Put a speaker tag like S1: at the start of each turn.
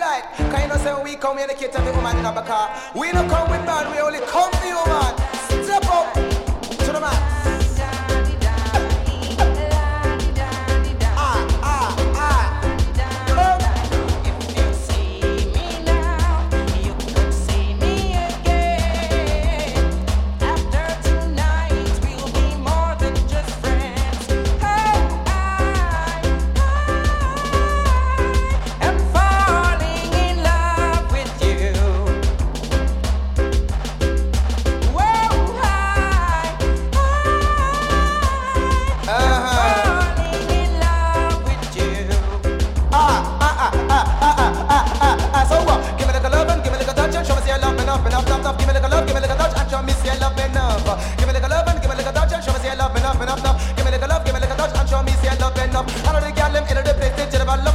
S1: like. Cause you know say we come here to cater to the woman in a car. We don't come with man, we only come for you, man. Step up to the man. Give me like a love, give me like a touch, and show me say you love me enough. Give me like a love and give me like a touch, and show me say you love me enough. Give me like a love, give me like a touch, and show me say you love me enough. I know the girl them in the place, they tell about love.